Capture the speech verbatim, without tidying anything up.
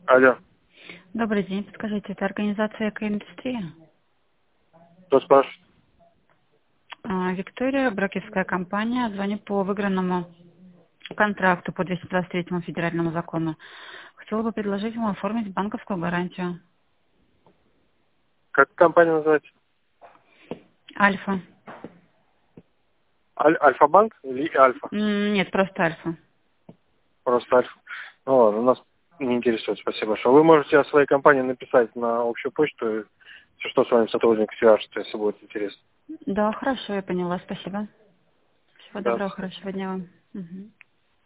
Алло. Добрый день. Подскажите, это организация «Экоиндустрия»? Кто спрашивает? А, Виктория, брокерская компания. Звоню по выигранному контракту по двести двадцать третьему федеральному закону. Хотела бы предложить вам оформить банковскую гарантию. Как компания называется? Альфа. Аль- Альфа-банк или Альфа? М, Нет, просто Альфа. Просто Альфа. Ну ладно, нас не интересует, спасибо большое. Вы можете о своей компании написать на общую почту, и если что, с вами сотрудник свяжется, если будет интересно. Да, хорошо, я поняла. Спасибо. Всего Да, доброго, хорошего дня вам. Мгм.